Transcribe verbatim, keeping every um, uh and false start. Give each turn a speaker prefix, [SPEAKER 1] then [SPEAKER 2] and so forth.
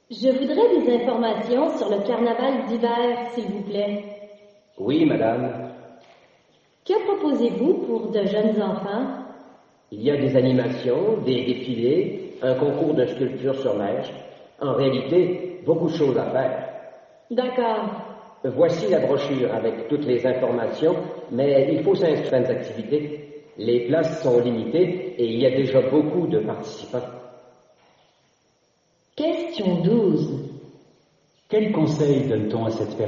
[SPEAKER 1] Je voudrais des informations sur le carnaval d'hiver, s'il vous plaît.
[SPEAKER 2] Oui, madame.
[SPEAKER 1] Que proposez-vous pour de jeunes enfants?
[SPEAKER 2] Il y a des animations, des défilés, un concours de sculpture sur neige. En réalité, beaucoup de choses à faire.
[SPEAKER 1] D'accord.
[SPEAKER 2] Voici la brochure avec toutes les informations, mais il faut s'inscrire à des activités. Les places sont limitées et il y a déjà beaucoup de participants.
[SPEAKER 3] Question douze.
[SPEAKER 4] Quel conseil donne-t-on à cette personne ?